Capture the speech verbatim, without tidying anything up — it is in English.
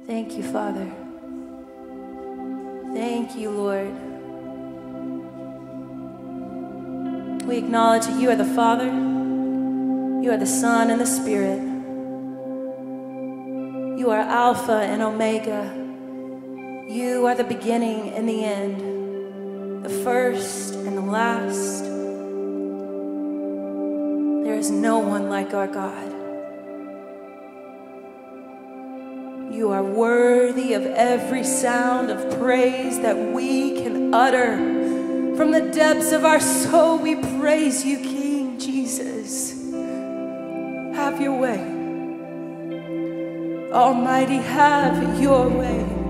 Thank you, Father. Thank you, Lord. We acknowledge that you are the Father, you are the Son and the Spirit. You are Alpha and Omega. You are the beginning and the end, the first and the last. There is no one like our God. You are worthy of every sound of praise that we can utter. From the depths of our soul, we praise you, King Jesus. Have your way. Almighty, have your way.